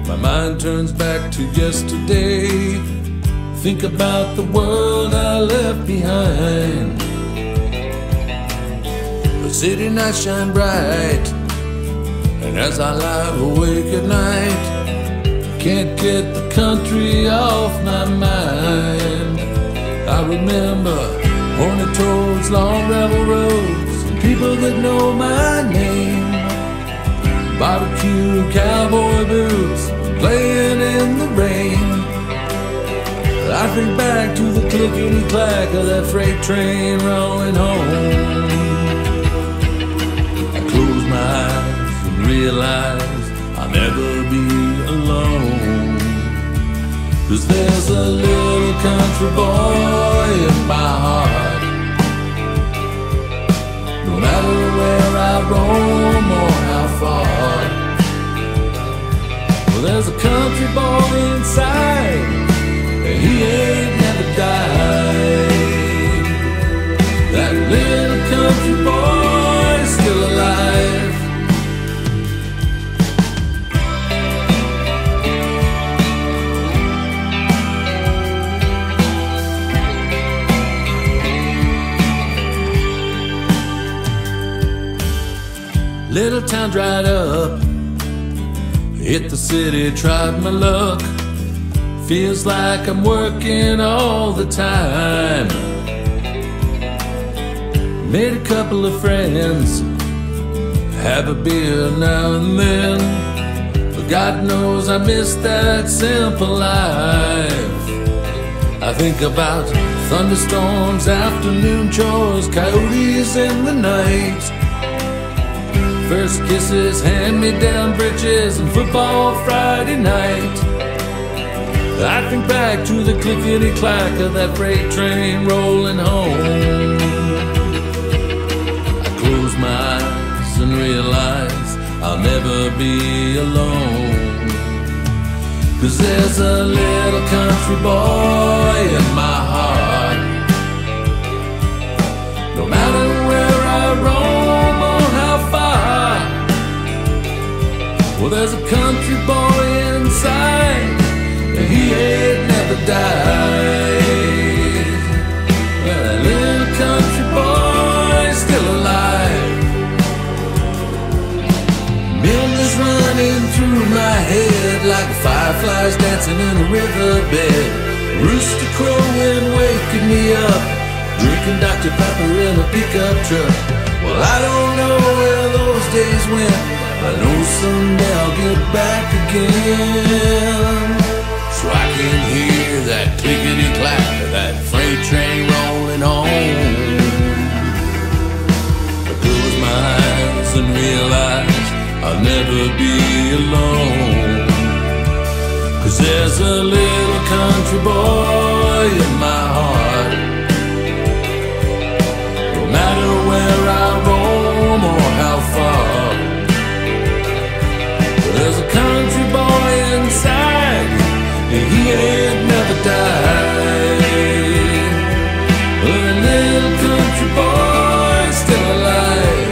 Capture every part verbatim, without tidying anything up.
My mind turns back to yesterday. Think about the world I left behind. The city nights shine bright, and as I lie awake at night, can't get the country off my mind. I remember hornet toads, long gravel roads, and people that know my name. Barbecue cowboy boots, playing in the rain. I think back to the clickety-clack of that freight train rolling home. I close my eyes and realize I'll never be alone. 'Cause there's a little country boy in my heart. No matter where I roam or how far, well, there's a country boy inside, and he ain't never died. That little country boy's still alive. Little town dried up, hit the city, tried my luck. Feels like I'm working all the time. Made a couple of friends, have a beer now and then, but God knows I miss that simple life. I think about thunderstorms, afternoon chores, coyotes in the night, first kisses, hand-me-down britches, and football Friday night. I think back to the clickety-clack of that freight train rolling home. I close my eyes and realize I'll never be alone. 'Cause there's a little country boy in my heart. No matter where I roam or how far, well, there's a country boy inside, and he ain't never died. Well, that little country boy's still alive. Memories running through my head like fireflies dancing in a riverbed. Rooster crowing, waking me up, drinking Doctor Pepper in a pickup truck. Well, I don't know where those days went, I know someday I'll get back again, so I can hear that clickety-clack of that freight train rolling home. I close my eyes and realize I'll never be alone. 'Cause there's a little country boy in my heart. No matter where I roam or how far, there's a country boy inside, and he ain't never died. Well, a little country boy's still alive.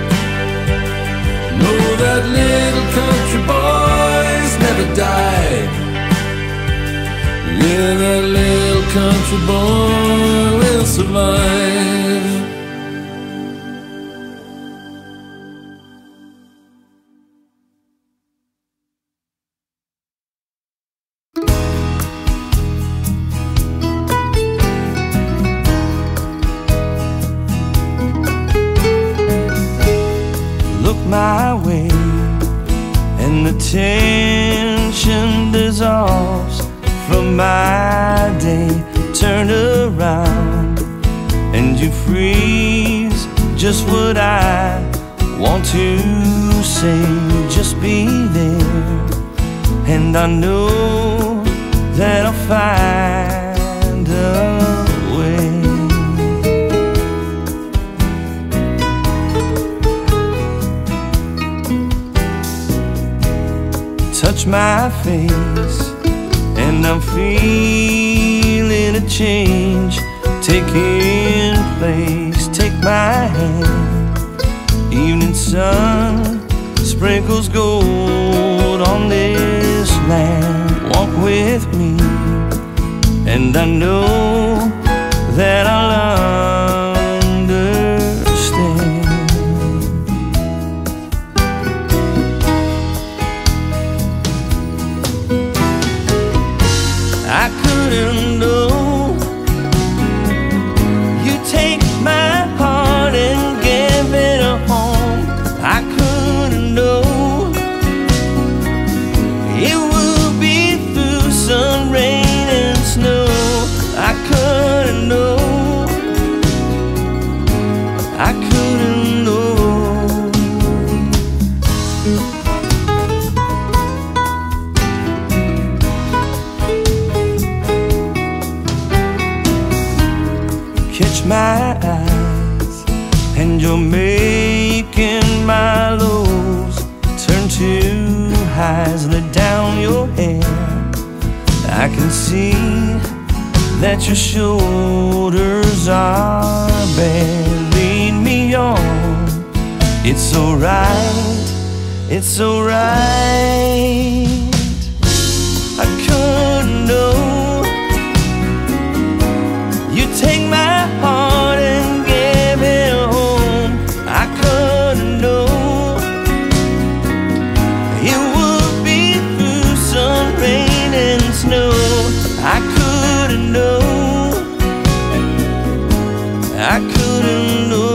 No, that little country boy's never died. Yeah, that little country boy will survive. My way, and the tension dissolves from my day. Turn around and you freeze just what I want to say. Just be there, and I know that I'll find a way. Touch my face, and I'm feeling a change taking place. Take my hand, evening sun sprinkles gold on this and I know that I'll understand. I couldn't know you take my heart and give it a home. I couldn't know it would be through sun, rain and snow. I couldn't know, I couldn't know. Catch my eyes and you're making my lows turn to highs. Let down your hair, I can see that your shoulders are bare. Lead me on, it's alright, it's alright. I couldn't know you take my heart and give it a home. I couldn't know it would be through sun, rain and snow. I couldn't know, I couldn't know.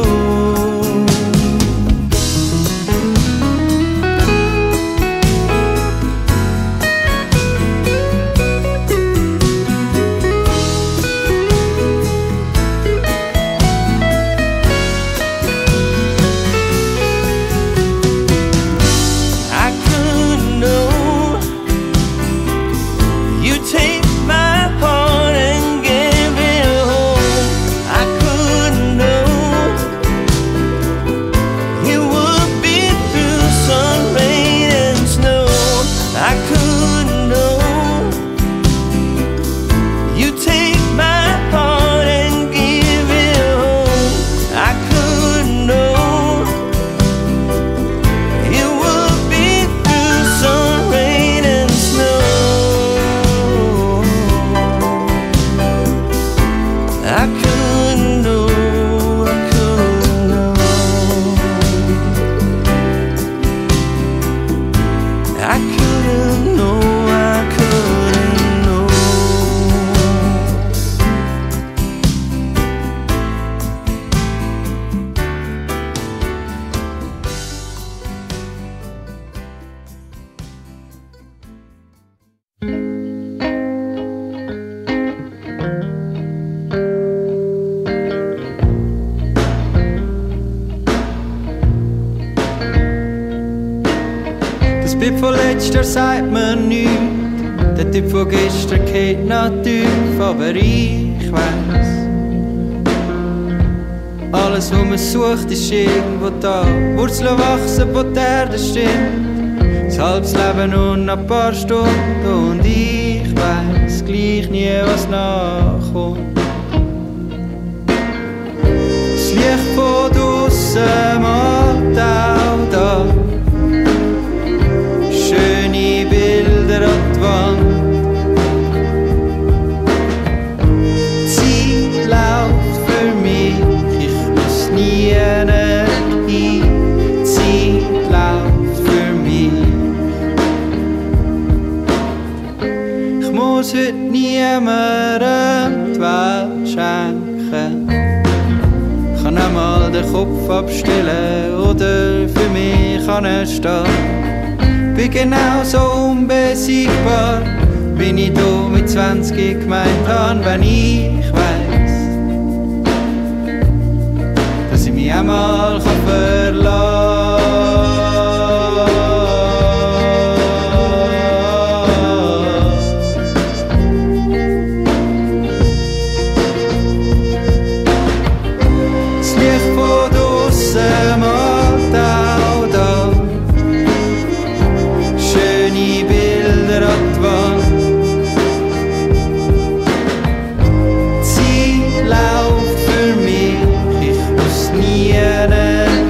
Typ von letzter sagt man nichts, der Typ von gestern geht noch tief, aber ich weiss, alles, was man sucht, ist irgendwo da. Wurzeln wachsen, wo die Erde stimmt, das halbes Leben und ein paar Stunden, und ich weiss gleich nie, was nachkommt. Das Licht von draussen macht auch da schöne Bilder an die Wand. Die Zeit läuft für mich, ich muss nie hin. Die Zeit läuft für mich. Ich muss heute niemandem die Welt schenken. Ich kann einmal den Kopf abstellen oder für mich anstehen. Bin genau so unbesiegbar, wie ich da mit zwanzig gemeint habe, wenn ich weiss, dass ich mich einmal verlassen kann. Das Licht von draussen macht auch da schöne Bilder an die Wand. Die Zeit läuft für mich, ich muss nie hin.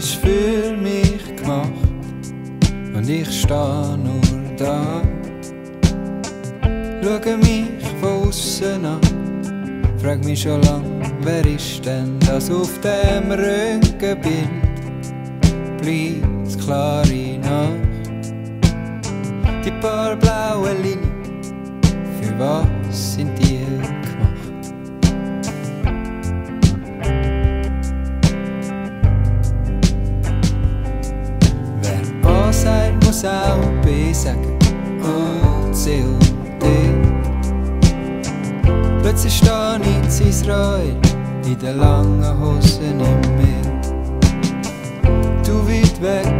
ist für mich gemacht und ich steh nur da. Schau mich von aussen an, frag mich schon lang, wer ist denn das auf dem Röntgenbild? Bleibt klare Nacht, die paar blauen Linien, für was sind die gemacht? Wer A sagt, muss auch B sagen und C und D. Plötzlich stehe ich in Israel, in den langen Hosen im Meer. Du weit weg,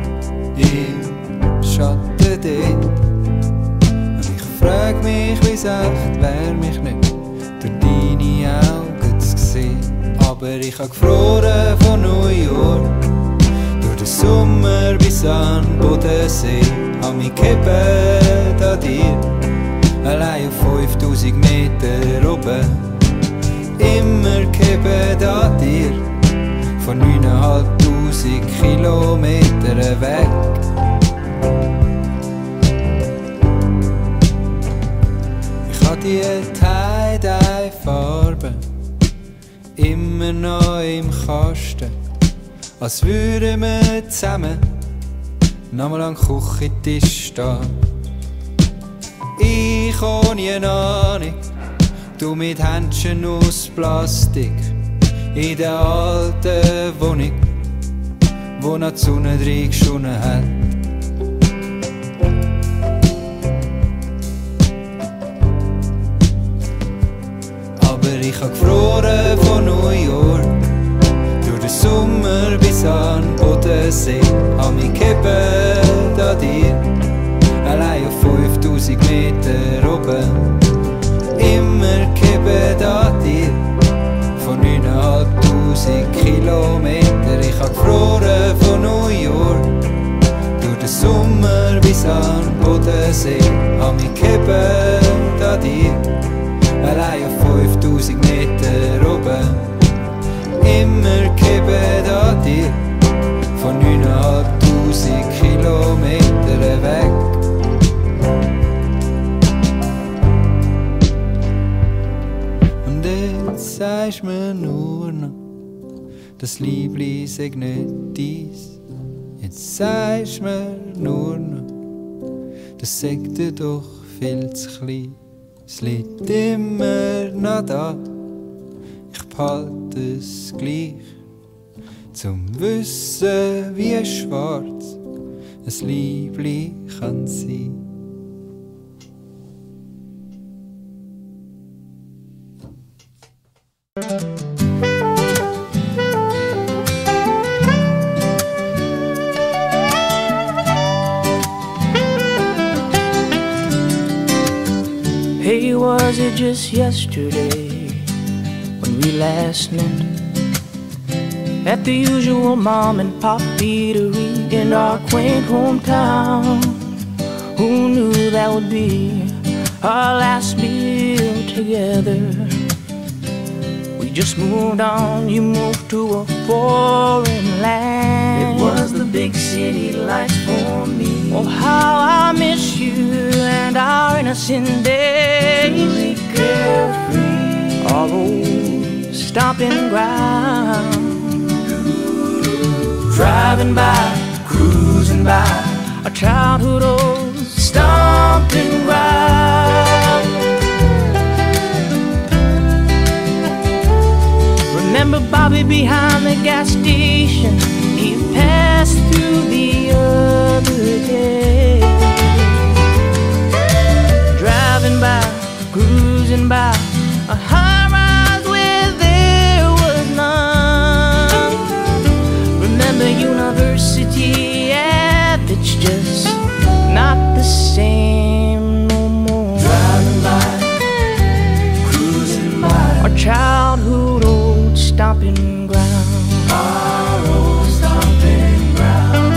im Schatten dort. Und ich frag mich, wie's echt wär, mich nicht durch deine Augen zu sehen. Aber ich hab gefroren von New York, durch den Sommer bis an Bodensee. Hab mich gegeben an dir, allein auf fünftausend Meter oben. Immer gegeben an dir, von neuntausendfünfhundert Kilometern weg. Ich hab die Tie-Dye-Farbe immer noch im Kasten, als würden wir zusammen nochmal am Küchentisch stehen. Ich ohne eine Ahnung, du mit Händchen aus Plastik, in der alten Wohnung, wo noch die Sonne drin geschonnen hat. Aber ich hab gefroren von New York, durch den Sommer bis an Bodensee. Hab mich gegeben an dir, allein auf fünftausend Meter oben. Immer gegeben an dir, von neuntausendfünfhundert Kilometern. Ich hab gefroren von New York, durch den Sommer bis an Bodensee. Hab mich gegeben an dir, allein auf fünftausend Meter oben. Immer gegeben an dir, von neuntausendfünfhundert Kilometern weg. Jetzt sagst mir nur noch, das Liebli sei nicht dies. Jetzt sagst mir nur noch, das sagt dir doch viel zu klein. Es liegt immer noch da, ich behalte es gleich, zum Wissen, wie schwarz ein Liebli kann sein. Hey, was it just yesterday when we last met at the usual mom and pop eatery in our quaint hometown? Who knew that would be our last meal together? We just moved on, you moved to a foreign land. It was the big city lights for me. Oh, how I miss you and our innocent days. Really carefree, our old stomping ground. Driving by, cruising by, our childhood old stomping ground. Remember Bobby behind the gas station? He passed through the other day. Driving by, cruising by, a high rise where there was none. Remember university, yeah, that's just not the same no more. Driving by, cruising by, our childhood old stomping ground. Our old stomping ground.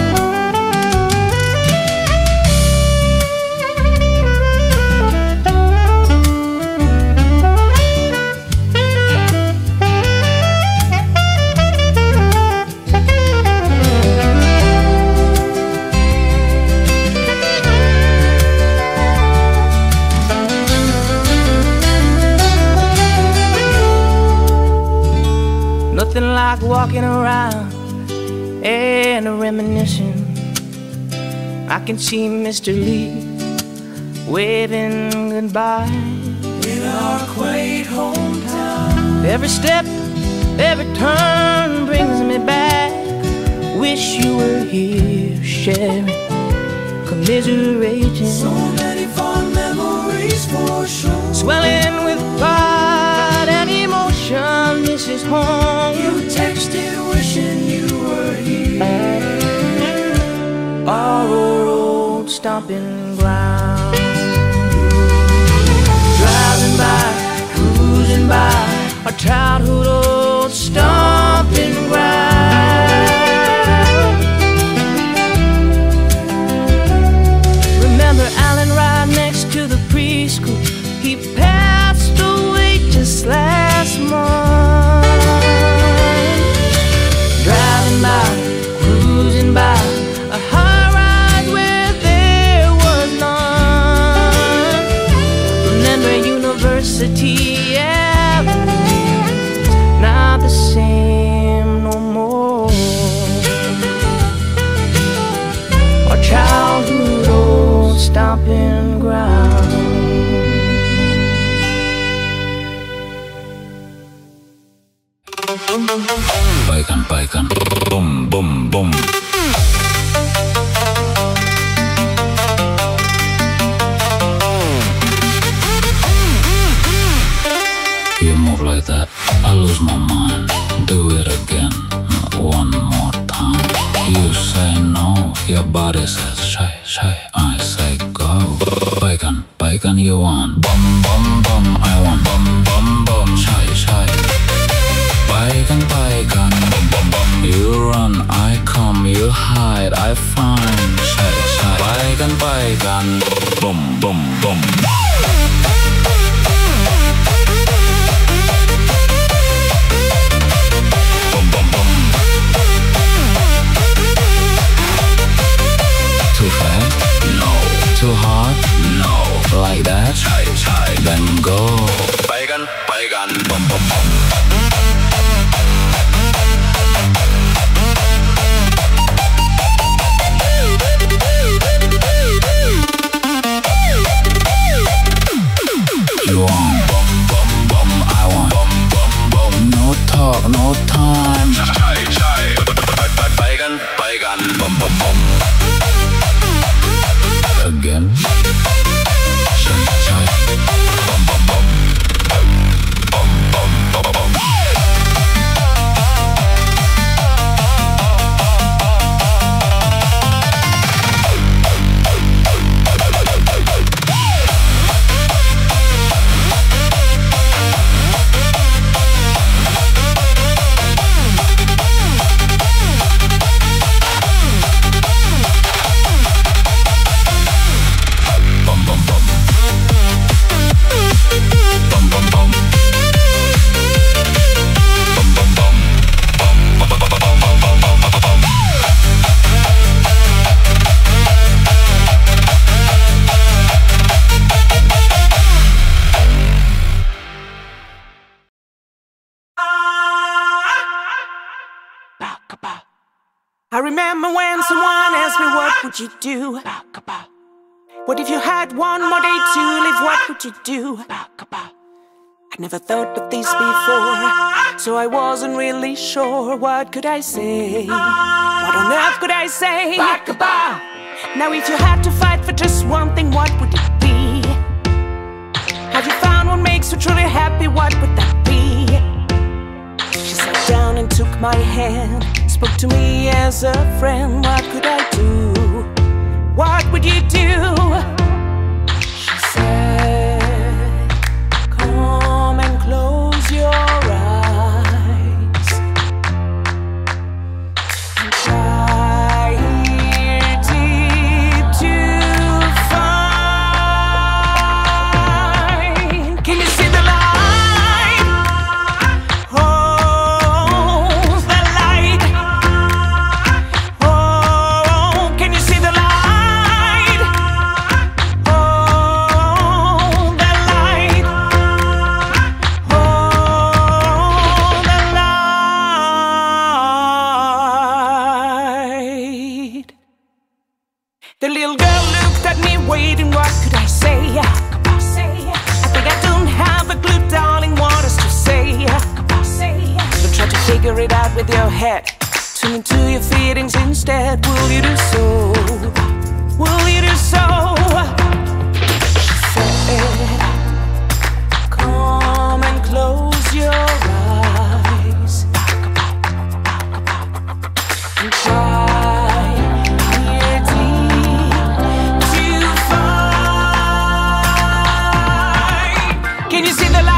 walking around and reminiscing. I can see Mister Lee waving goodbye in our quaint hometown. Every step, every turn brings me back. Wish you were here sharing, commiserating. So many fond memories for sure. Swelling with pride and emotion, this is home. You texted wishing you were here. Our old stomping ground. Driving by, cruising by, our childhood old stomping ground. Remember Alan right next to the preschool? He passed away just last month. Driving by, cruising by, a high rise where there was none. Remember University Avenue, not the same no more. Our childhood old stomping ground. Baikan, baikan, boom, boom, boom. You move like that, I lose my mind. Do it again, one more time. You say no, your body says shy, shy. I say go. Baikan, baikan you want. Bum, bum, bum, I want. Bum, bum, bum, shy, shy. Baikan, baikan, bum, bum, bum. You run, I come, you hide, I find. Shy, shy. Baikan, baikan, bum, bum, bum. Too fast? No. Too hard? No. Like that? Chai, chai. Then go. Baikan, baikan, bum, bum, bum. You want bum, bum, bum. I want bum, bum, bum. No talk, no time. Chai, chai. Baikan, baikan, bum, bum, bum. Again. Chai, chai. Bum, bum, bum. Bum, bum, bum, bum. I remember when someone asked me, what would you do? What if you had one more day to live, what would you do? I'd never thought of this before, so I wasn't really sure. What could I say? What on earth could I say? Now if you had to fight for just one thing, what would it be? Have you found what makes you truly happy? What would that be? She sat down and took my hand, spoke to me as a friend. What could I do? What would you do? She said, come and close your eyes and try here deep to find. Can you see the light? Oh, the light. Oh, can you see the light? I think I don't have a clue, darling, what else to say. Don't try to figure it out with your head. Tune into your feelings instead. Will you do so? Will you do so? She said, come and close your eyes and try here deep to find. Can you see the light?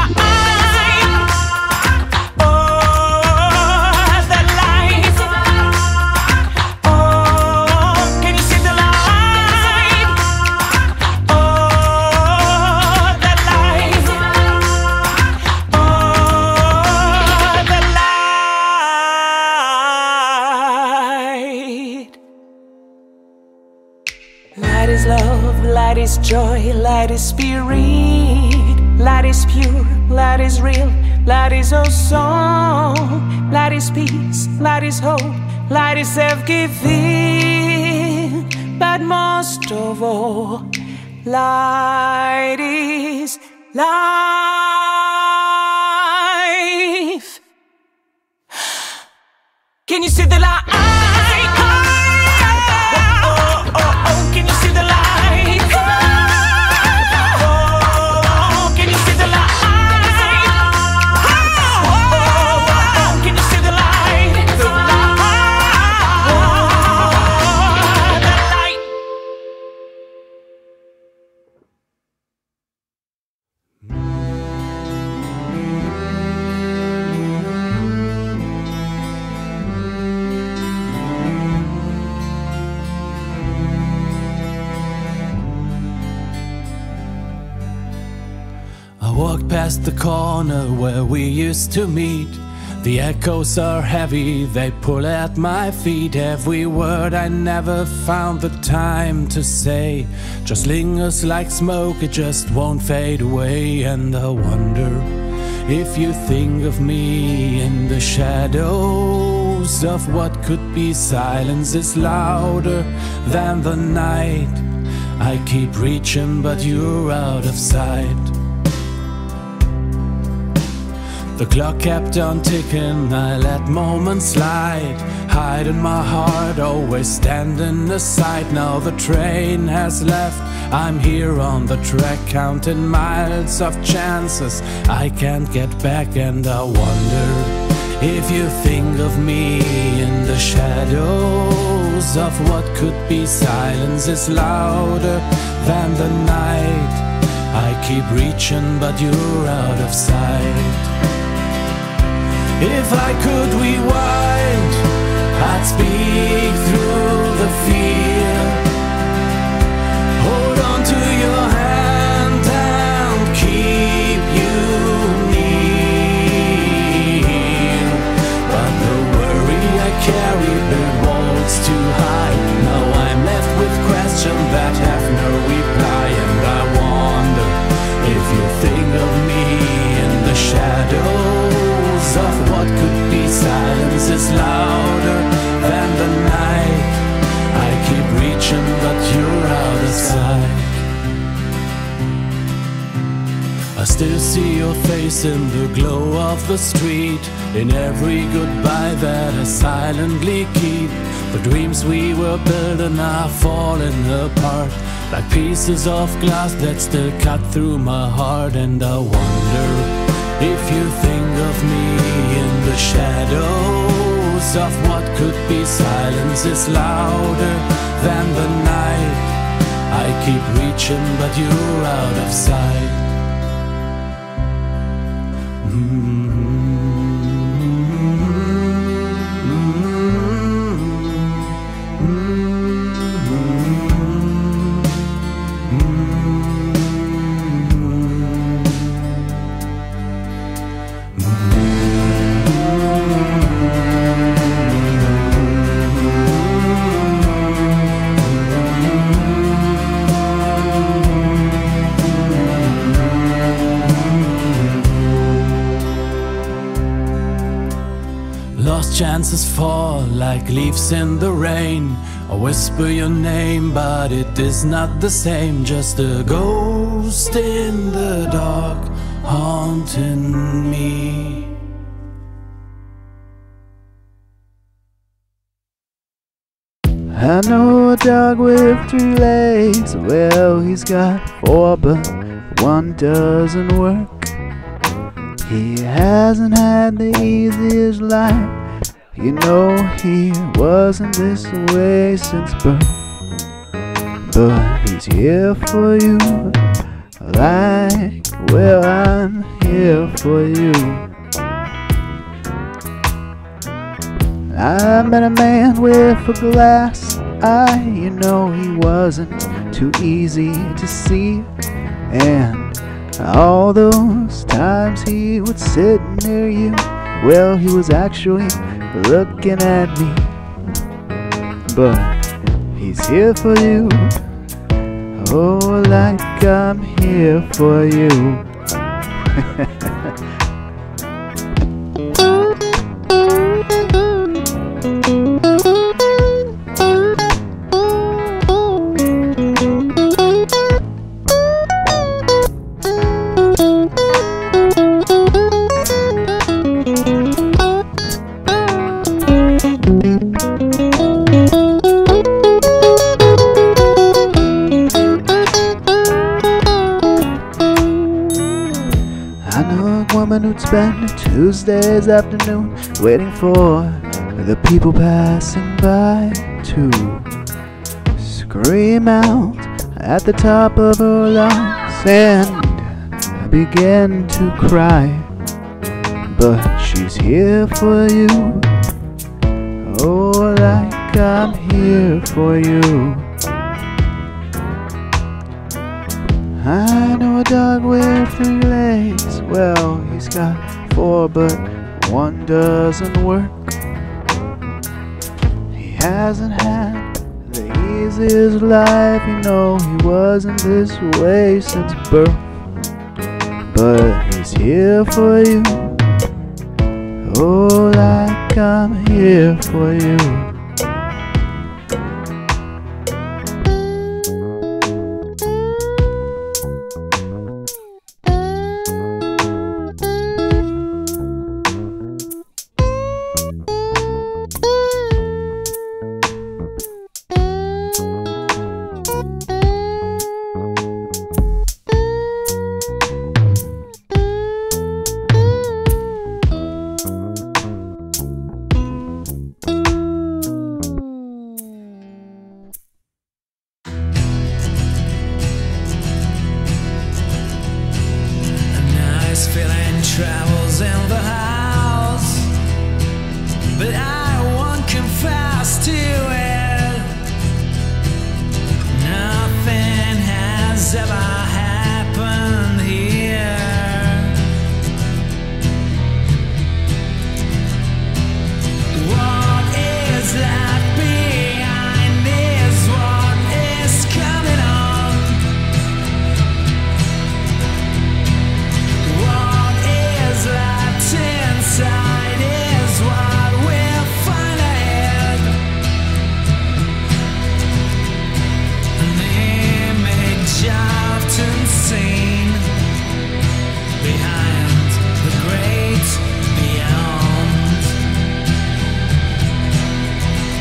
Light is love, light is joy, light is spirit, light is pure, light is real, light is our song, light is peace, light is hope, light is self-giving, but most of all, light is life. Can you see the light? I walk past the corner where we used to meet. The echoes are heavy, they pull at my feet. Every word I never found the time to say just lingers like smoke, it just won't fade away. And I wonder if you think of me in the shadows of what could be silence is louder than the night. I keep reaching but you're out of sight. The clock kept on ticking, I let moments slide, hide in my heart, always standing aside. Now the train has left, I'm here on the track, counting miles of chances I can't get back. And I wonder if you think of me in the shadows of what could be silence is louder than the night. I keep reaching but you're out of sight. If I could rewind, I'd speak through the fear. Hold on to your hand and keep you near. But the worry I carry built walls too high. Now I'm left with questions that have no reply. And I wonder if you think of me in the shadows of what could be silence is louder than the night. I keep reaching but you're out of sight. I still see your face in the glow of the street, in every goodbye that I silently keep. The dreams we were building are falling apart, like pieces of glass that still cut through my heart. And I wonder if you think of me in the shadows of what could be silence is louder than the night. I keep reaching but you're out of sight. fall like leaves in the rain. I whisper your name, but it is not the same. Just a ghost in the dark haunting me. I know a dog with three legs. Well, he's got four, but one doesn't work. He hasn't had the easiest life. You know he wasn't this way since birth. But he's here for you, like, well, I'm here for you. I met a man with a glass eye. You know he wasn't too easy to see. And all those times he would sit near you, well, he was actually looking at me. But he's here for you, oh, like I'm here for you. Who'd spend Tuesday's afternoon waiting for the people passing by to scream out at the top of her lungs and begin to cry. But she's here for you, oh, like I'm here for you. I know a dog with three legs. Well, he's got four, but one doesn't work. He hasn't had the easiest life. You know he wasn't this way since birth. But he's here for you, oh, like I'm here for you. Feeling travels in the house, but I won't confess to it. Nothing has ever happened here. What is left behind is what is coming on. Inside is what we'll find ahead. An image often seen behind the great beyond.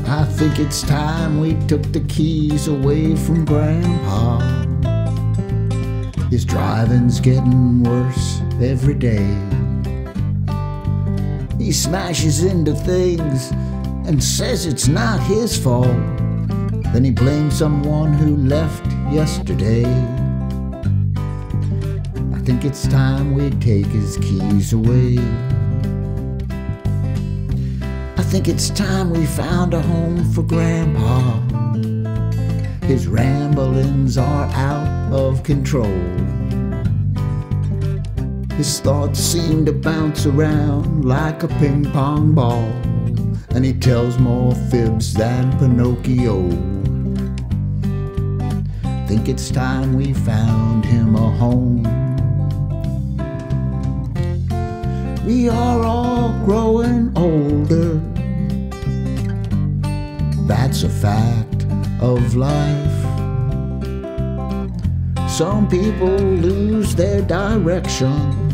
I think it's time we took the keys away from Grandpa. His driving's getting worse every day. He smashes into things and says it's not his fault. Then he blames someone who left yesterday. I think it's time we take his keys away. I think it's time we found a home for Grandpa. His ramblings are out of control. His thoughts seem to bounce around like a ping pong ball, and he tells more fibs than Pinocchio. Think it's time we found him a home. We are all growing older. That's a fact of life. Some people lose their direction,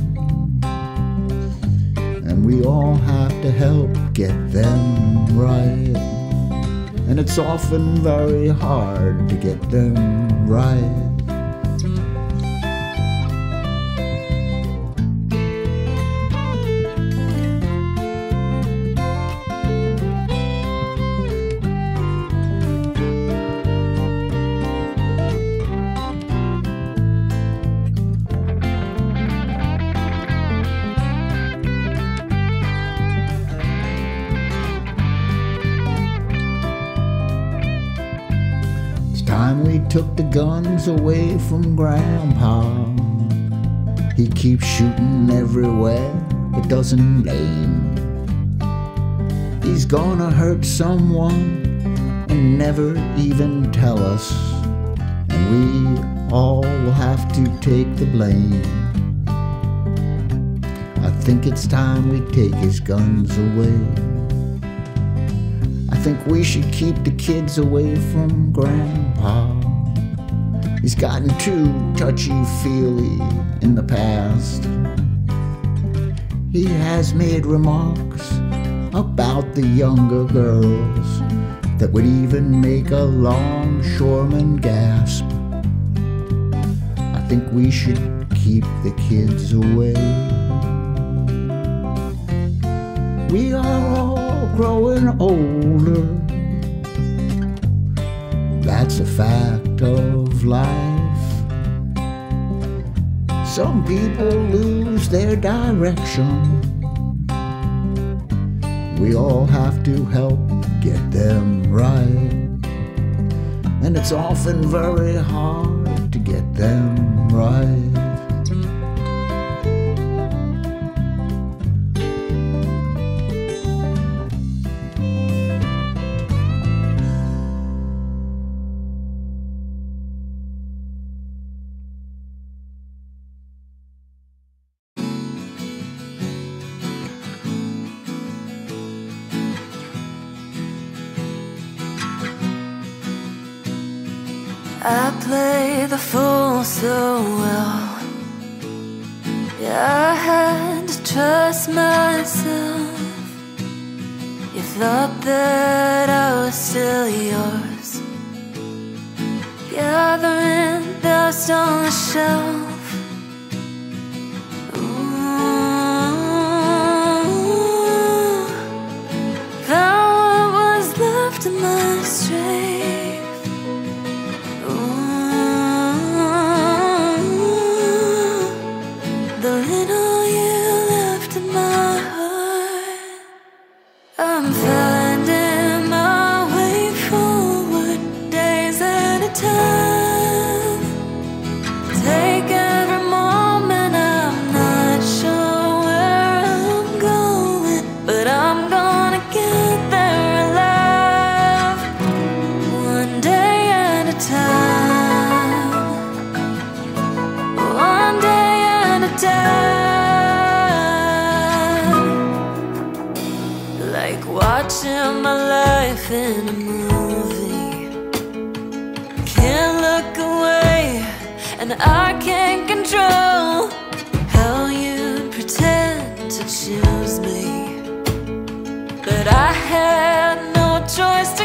and we all have to help get them right. And it's often very hard to get them right. Time we took the guns away from Grandpa. He keeps shooting everywhere but doesn't aim. He's gonna hurt someone and never even tell us, and we all will have to take the blame. I think it's time we take his guns away. I think we should keep the kids away from Grandpa. He's gotten too touchy-feely in the past. He has made remarks about the younger girls that would even make a longshoreman gasp. I think we should keep the kids away. We are all growing older. That's a fact of life. Some people lose their direction. We all have to help get them right. And it's often very hard to get them right. I play the fool so well. Yeah, I had to trust myself. You thought that I was still yours, gathering dust on the shelf. Ooh, found what was left of my strength. I'm finding my way forward, days at a time. Take every moment, I'm not sure where I'm going, but I'm gonna get there alive, one day at a time, one day at a time. Like watching my life in a movie. Can't look away, and I can't control how you pretend to choose me. But I had no choice to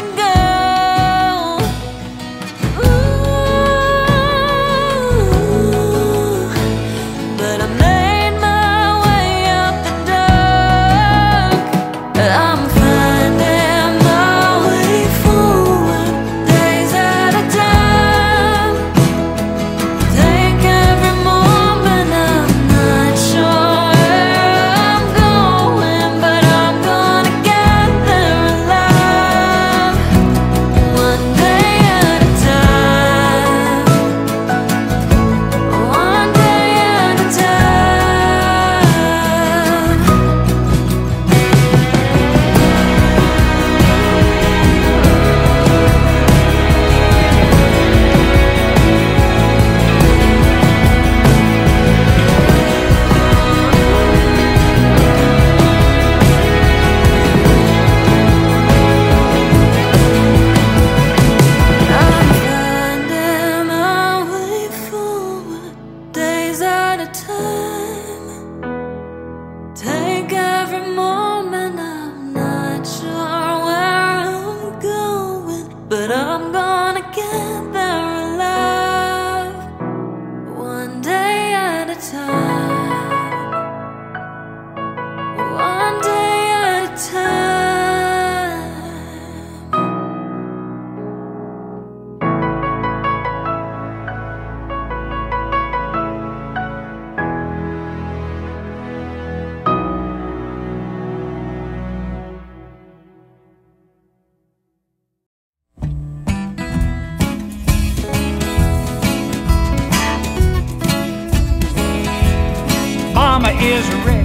is ready,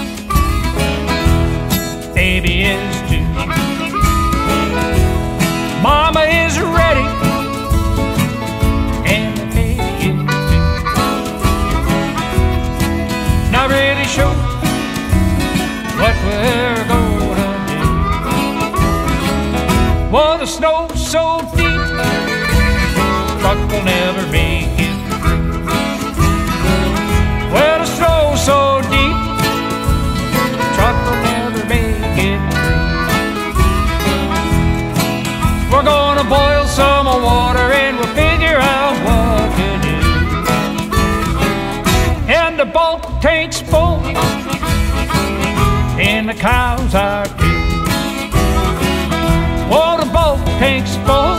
baby is too. Mama is ready, and the baby is too. Not really sure what we're gonna do. Well, the snow's so deep, truck will never make it. Well, the snow's so deep, truck will never make it through. We're gonna boil some water and we'll figure out what to do. And the bulk tank's full, and the cows are too. Oh, the bulk tank's full,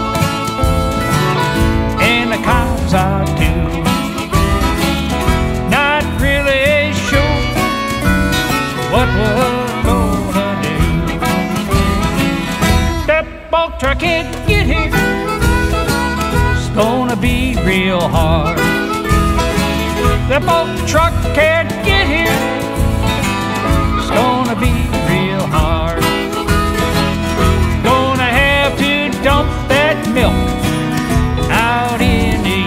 and the cows are too. Really sure what we're gonna do. That bulk truck can't get here, it's gonna be real hard. That bulk truck can't get here, it's gonna be real hard. Gonna have to dump that milk out in the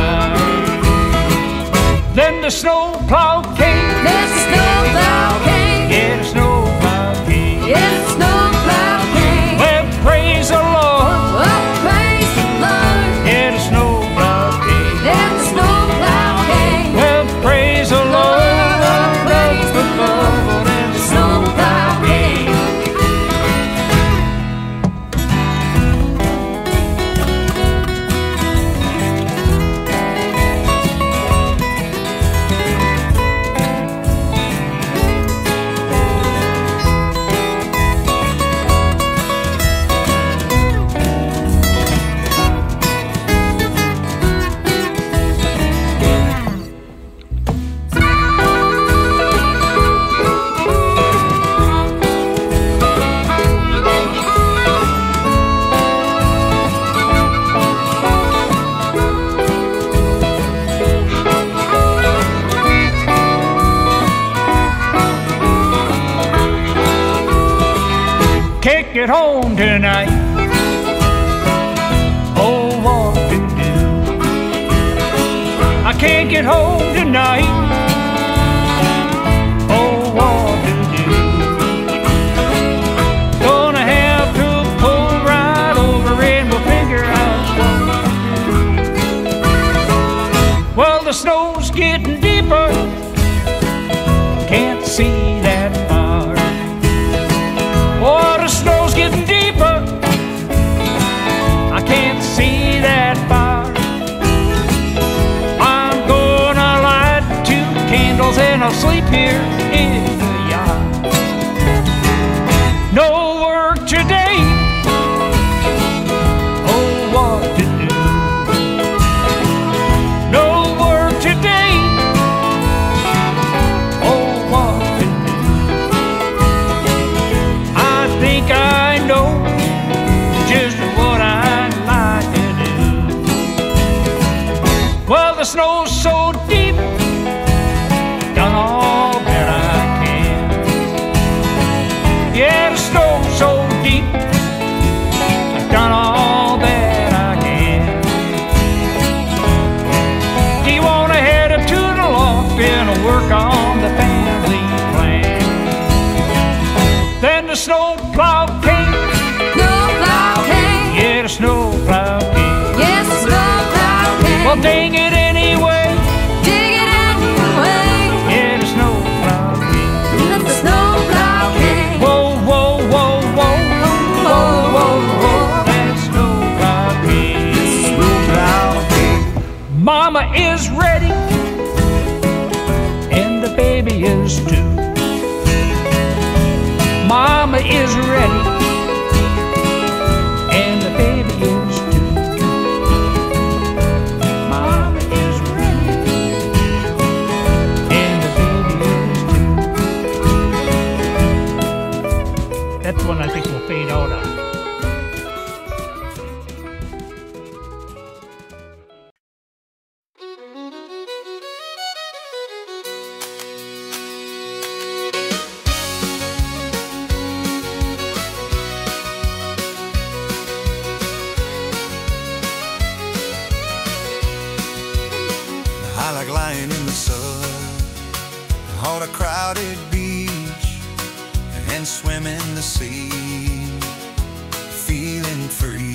yard. Then the snow plow came. There's a snowplow came. Yeah, the snow plow came. Yeah, the snowplow came. Well, praise the Lord. Well, praise the Lord. Yeah, the snow plow came. Yeah, the snowplow came. Well, praise the Lord. Lord, praise the Lord. And The snowplow came. Can't get home tonight. Oh, what to do? I can't get home tonight. Oh, what to do? Gonna have to pull right over and we'll figure out what to do. Well, the snow's getting deeper, can't see that far. Oh, the snow's getting deeper, here in the yard. No work today, oh what to do. No work today, oh what to do. I think I know just what I'd like to do. Well, the snow's so deep, done all that I can. Yeah, the snow's so deep, I've done all that I can. Do you want to head up to the loft and work on the family plan? Then the snow plow came. Snowplow came. Yeah, the snow plow came. Yes, the snowplow came. Well, dang it anyway. Dig it anyway. Yeah, the snow plow came. Let the snowplow came. Whoa, whoa, whoa, whoa, whoa, whoa, whoa. That snow plow came. Snowplow came. Mama is ready, and the baby is too. Mama is ready, and the baby is too. Mama is ready, and the baby is too. That's one I think will fade out on. I like lying in the sun on a crowded beach and swimming the sea, feeling free.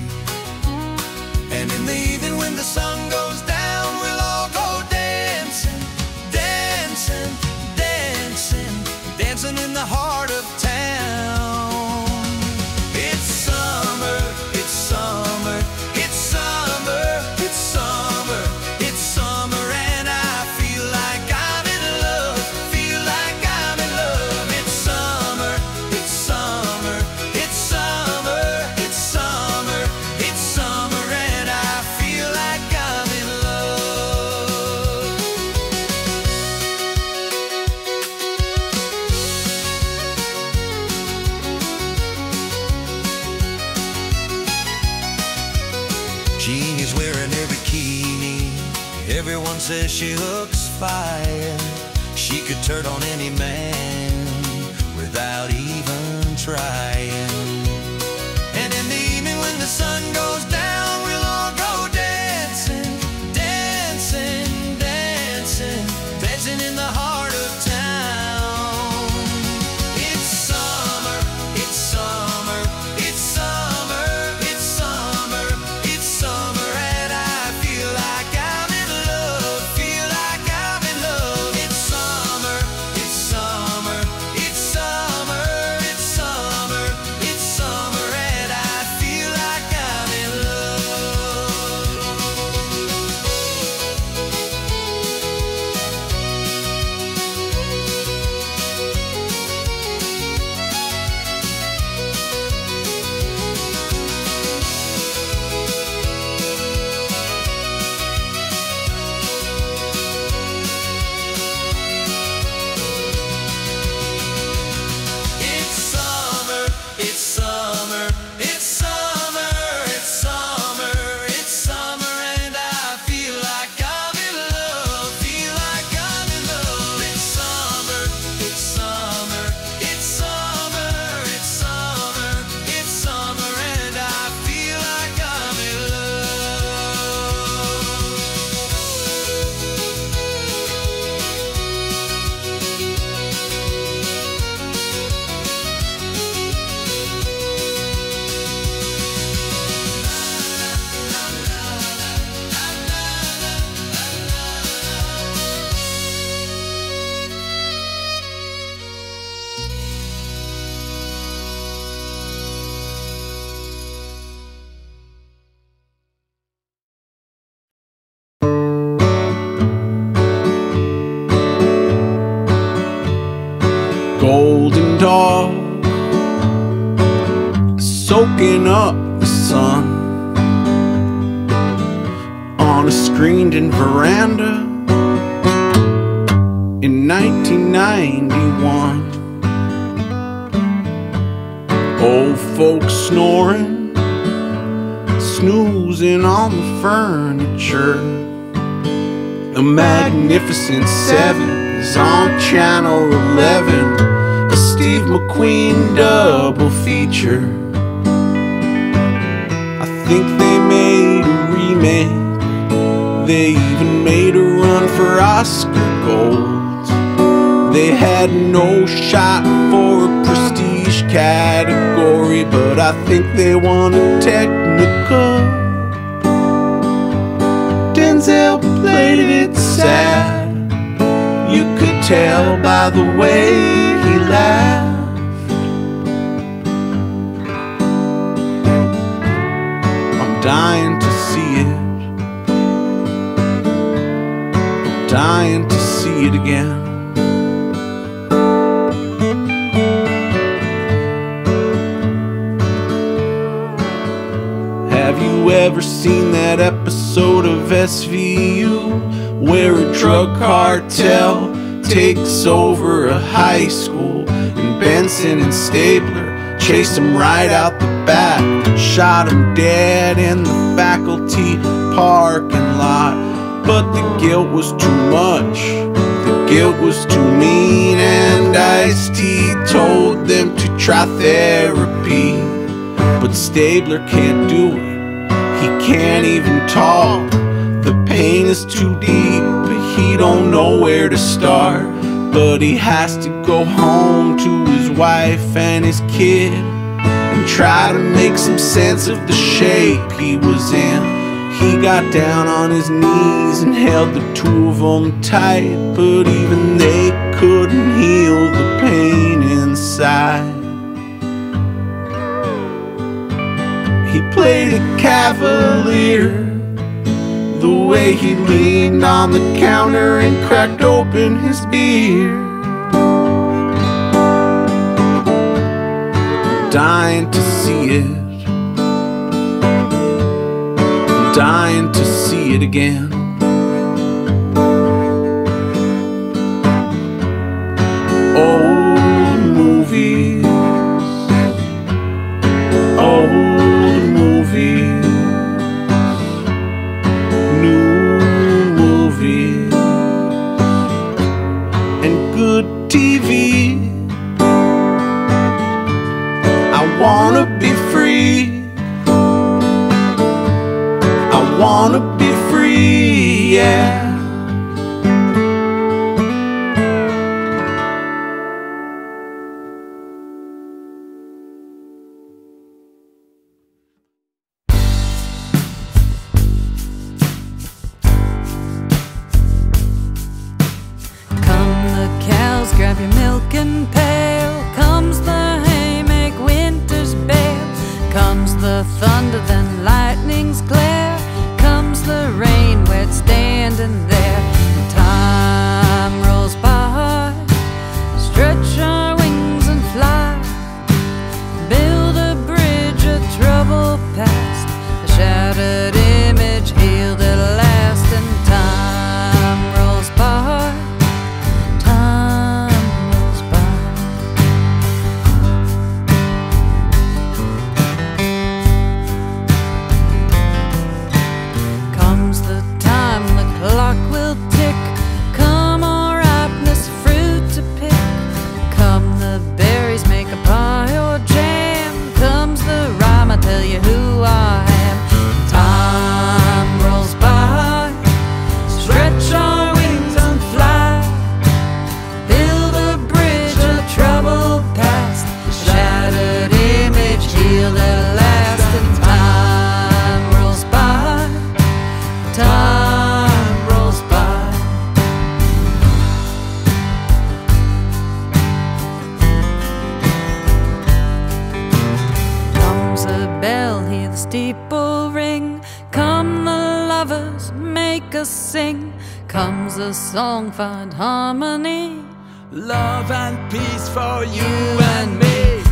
And in the evening when the sun goes down, we'll all go dancing, dancing, dancing, dancing in the heart of town. It's summer, it's summer, it's summer, it's summer, it's summer, and I feel like I'm in love, feel like I'm in love. It's summer, it's summer, it's summer, it's summer, it's summer, and I feel like I'm in love. Jean is wearing her bikini. Everyone says she looks fine. She could turn on any man without even trying. And in the evening when the sun goes down, we'll all go dancing, dancing, dancing, dancing in the heart of town. It's summer, it's summer, it's summer, it's summer, it's summer, and I feel like I'm in love, feel like I'm in love. It's summer, it's summer, it's summer, it's summer, soaking up the sun on a screened-in veranda in nineteen ninety-one. Old folks snoring, snoozing on the furniture. The Magnificent Seven is on Channel eleven, a Steve McQueen double feature. I think they made a remake, they even made a run for Oscar gold. They had no shot for a prestige category, but I think they won a technical. Denzel played it sad, you could tell by the way he laughed. I'm dying to see it, I'm dying to see it again. Have you ever seen that episode of S V U where a drug cartel takes over a high school and Benson and Stabler chased him right out the back, shot him dead in the faculty parking lot? But the guilt was too much, the guilt was too mean, and Ice-T told them to try therapy. But Stabler can't do it, he can't even talk. The pain is too deep, he don't know where to start. But he has to go home to his wife and his kid and try to make some sense of the shape he was in. He got down on his knees and held the two of them tight, but even they couldn't heal the pain inside. He played it cavalier, the way he leaned on the counter and cracked open his beer. I'm dying to see it, I'm dying to see it again. Old movies, old movies, new movies, and good T V. I wanna be free, I wanna be free, yeah. Grab your milk and pail. Comes the hay, make winter's bale. Comes the thunder, then lightning's glare. Comes the rain, where it's standing there. And time rolls by. Stretch our wings and fly. Build a bridge of trouble past. A shattered image healed at last. And time rolls by. Steeple ring, come the lovers make us sing. Comes a song, find harmony. Love and peace for you and me.